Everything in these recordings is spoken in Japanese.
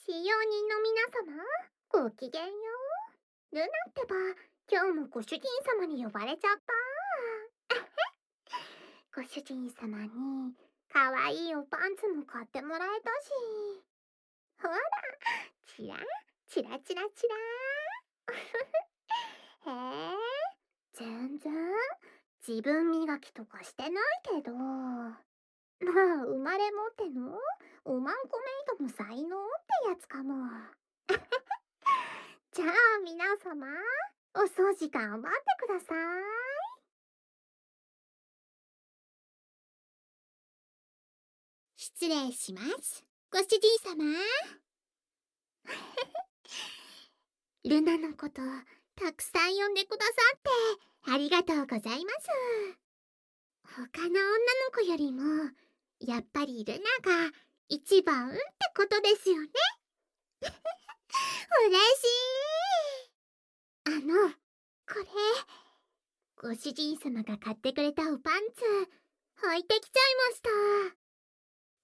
使用人の皆様、ごきげんよう。ルナってば、今日もご主人様に呼ばれちゃった。ご主人様に、かわいいおパンツも買ってもらえたし。ほら、チラ、チラチラチラ。へえ、全然、自分磨きとかしてないけど。まあ、生まれ持っての、おまんこメイドの才能ってやつかも。じゃあ皆様、お掃除頑張ってください。 失礼します。ご主人様。ルナのこと、たくさん呼んでくださって、ありがとうございます。他の女の子よりも、やっぱりルナが一番ってことですよね。嬉しい。これ、ご主人様が買ってくれたおパンツ、履いてきちゃいました。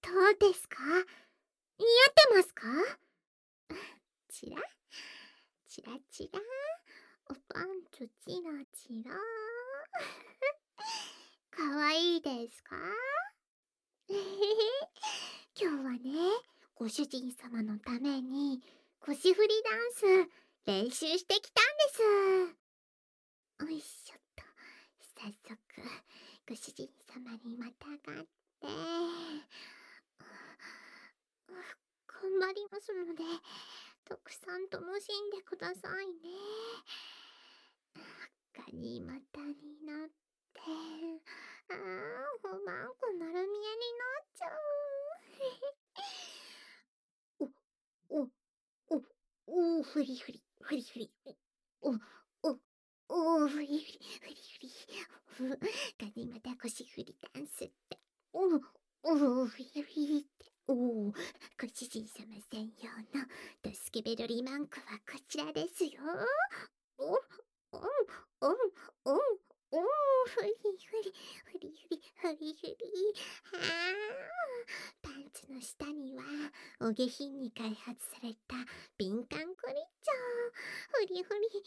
どうですか？似合ってますか？チラチラチラ、おパンツチラチラ。かわいいですか？今日はね、ご主人様のために腰振りダンス練習してきたんです。おいしょっと、早速ご主人様にまたがって頑張りますので、たくさん楽しんでくださいね。ガニ股になって、おまんこ丸見えになっちゃう。お、お、ふりふり、ふりふり。お、ふりふり、ふりふり。ガニ股腰振りダンスって。ふりふりって。ご主人様専用のドスケベロリマンコはこちらですよ。お、お、ふりふり、ふりふり、ふりふり。パンツの下には、お下品に開発された敏感クリッチャー。ふりふり、ふり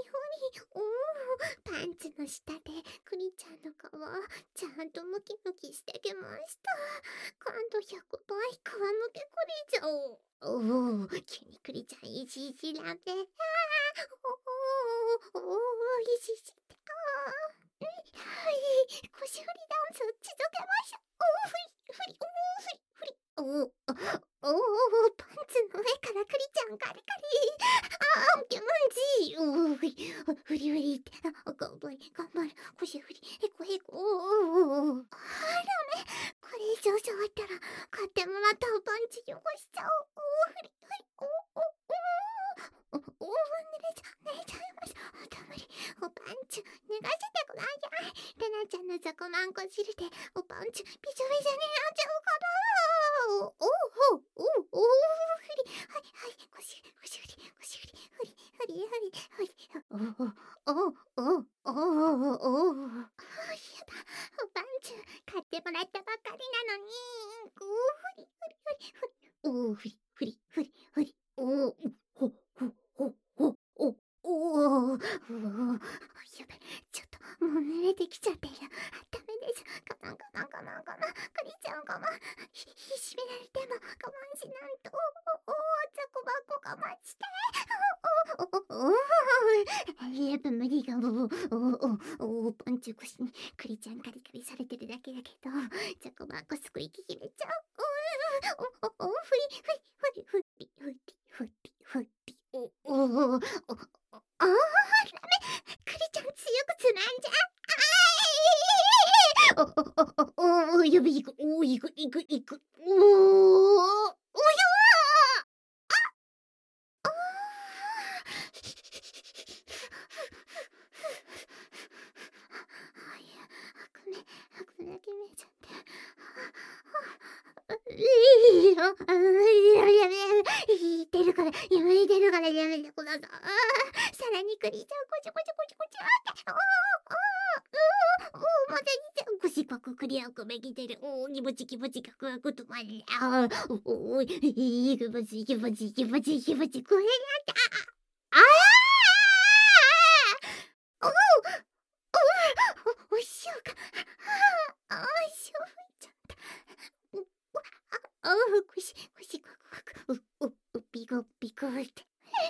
ふり。パンツの下でクリちゃんの皮、ちゃんとムキムキしてきました。感度100倍皮むけクリちゃん。急にクリちゃんいじいじられ。いじいじって。はい、腰振りダンス続けましょう。ふり、ふり。パンツの上からクリちゃんカリカリ。気持ちいい。ふりふりって。頑張る。腰振り、へこへこ。ダメ。これ以上触ったら、買ってもらったおパンツ汚しちゃう。ふり、濡れちゃいます。無理。おパンツ、脱がせてください。レナちゃんのザコマンコ汁で、おパンツ、びしょびしょになっちゃうから。ふり。はい、腰振り。ふり。やだ。おパンツ、買ってもらったばかりなのに。ふり。やべ、ちょっともう濡れてきちゃってる。ダメです。我慢。クリちゃん我慢。締められても我慢しないと。ザコバコ我慢して。やっぱ無理がパンチ腰にクリちゃんカリカリされてるだけだけど、ザコバコすくいき決めちゃう。ふり。ダメ。クリちゃん強くつまんじゃ。やべ、いく。悪だけ見えちゃって。引いてるからやめてください。さらにクリちゃん、こちょって。またいっちゃう。 腰パククリアくめきてる。おー、気持ち気持ちカクカク止まり。あー、おー、気持ち気持ち気持ち気持ち、これなんだ。ああ、おしようか。しょういちゃった。腰カクカク。ビコビコって。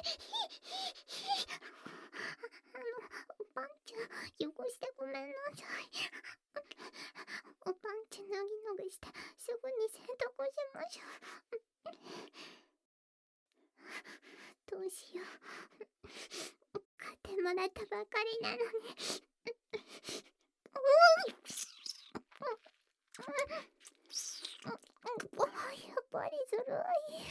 おぱんちゃん、汚してごめんなさい。おぱんちゃん、なぎなぎして、すぐに洗濯しましょう。どうしよう。買ってもらったばかりなのに。やっぱりずるい。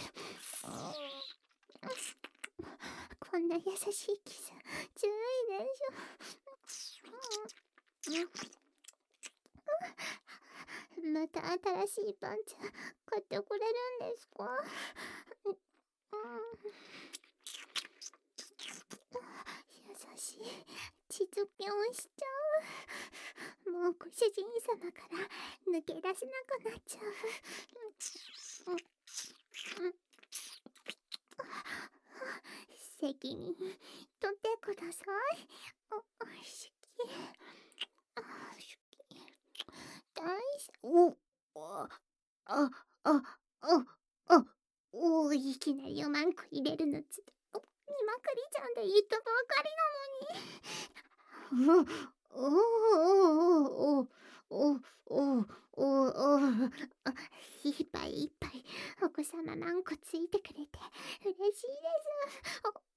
こんな優しいキス、ずるいでしょ。また新しいパンツ買ってくれるんですか？優しい。しつけをしちゃう。もうご主人様から抜け出せなくなっちゃう。責任取ってください。好き。好き。大好き。あ、あ、あ、あ、いきなりおまんこ入れるのつって。見まくりちゃんで言ったばかりなのに。おおおおおおおいっぱいいっぱいお子様何個ついてくれて嬉しいです。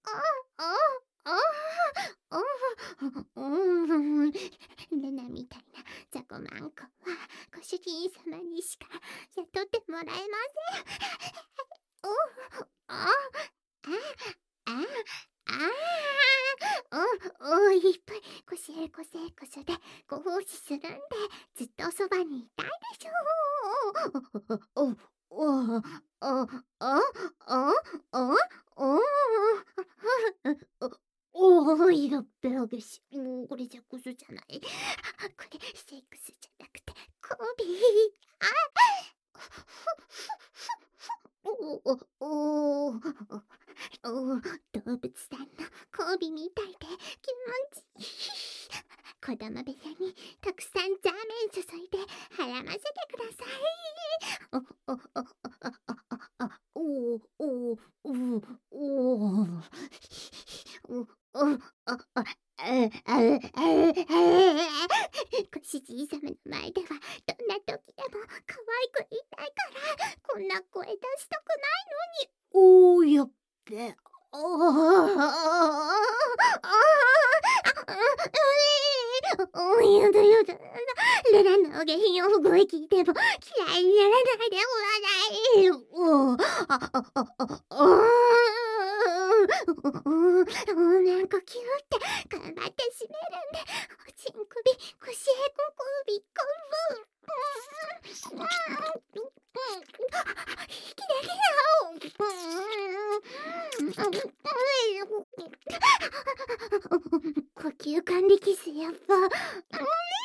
ルナみたいな雑魚マンコはご主人様にしか雇ってもらえません。あいっぱいこせこせこそでご奉仕するんでずっとそばにいたいでしょう。いらっぺらげし。もうこれじゃこそじゃない。これセックスじゃなくてコビー。動物さんの交尾みたいで気持ちいい。子供部屋にたくさんザーメン注いではらませてください。ご主人様の前ではどんな時でも可愛く言いたいからこんな声出したくないのに。やっべ。やだやだ。ルナのお下品を声聞いても嫌いにならないでおらない。なんかキューって頑張って閉めるんで、おちん首、腰へこ首、こぶ。息でき呼吸管理キスやっぱ。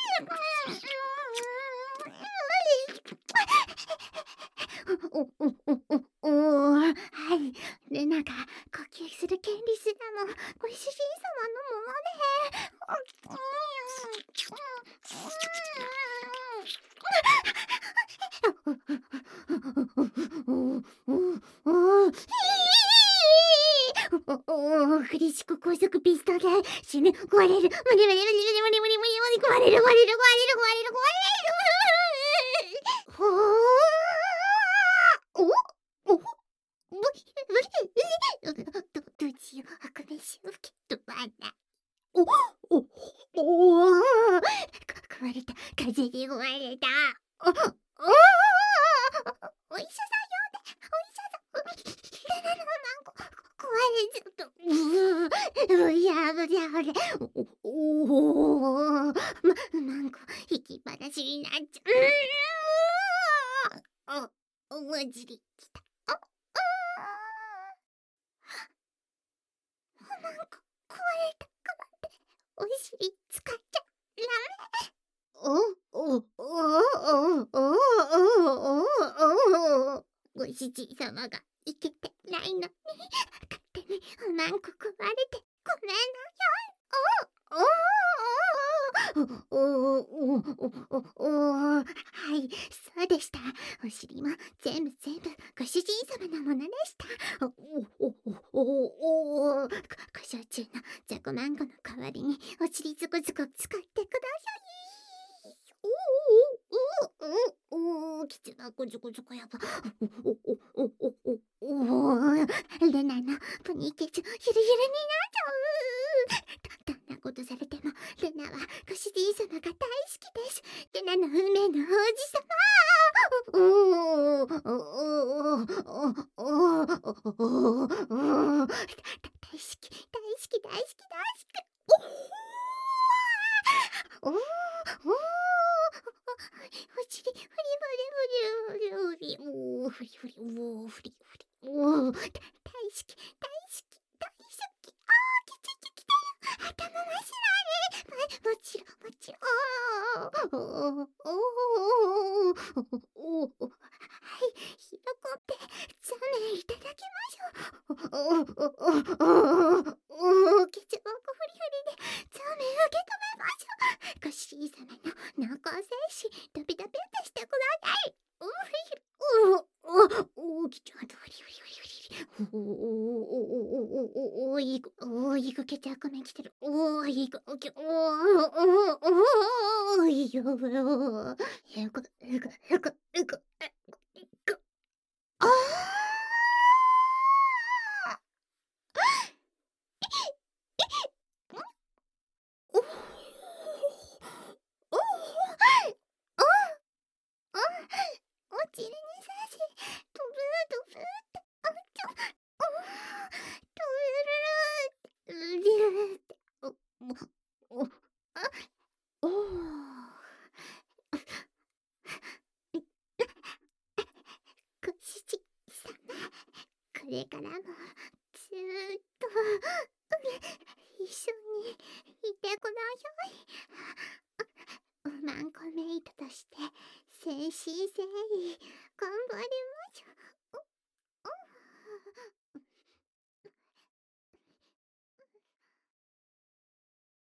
はい。ルナが呼吸する権利すらもご主人様のもので。フリシコ高速ピストル死ぬ壊れる無理無理無理無理無理無理無理壊れる壊れる壊れる壊れる壊れるおおどうしよう悪名しようけどまだ壊れた風に壊れたお医者さん呼んでお医者さん壊れちゃったいやぶりゃぶりゃなんか引きっぱなしになっちゃうおまじりきたなんか壊れたからってお尻使っちゃダメ。 ご主人様がいけてないのに、勝手におまんこ食われてごめんなさい。はい、そうでした。お尻も全部ご主人様のものでした。ご承知のじゃこまんこの代わりにお尻ズコズコ使ってください。きつなこズコズコやば。レナのプニケツゆるゆるになっちゃう。どんなことされてもレナはご主人様が大好きです。レナの運命の王子様。大好き大好き大好き大好き。おおお尻フリフリフリフリおフリフリおフリフリお大好き大好き大好き。きついてきたよ。頭真っ白もちろんもちろん。はい、ひろこってザメいただきましょう。ケチボコフリフリでザメ受け止めましょう。ご主人様の濃厚精子ドビドビとしてください。きちょっとフリフリフリフリ。いくケチャップ麺来てる。いくよあおちりにさしドブードブーってちょドゥルルルルルっておあおご主人様、これからもずーっと一緒にいてください。おまんこメイトとして誠心誠意頑張り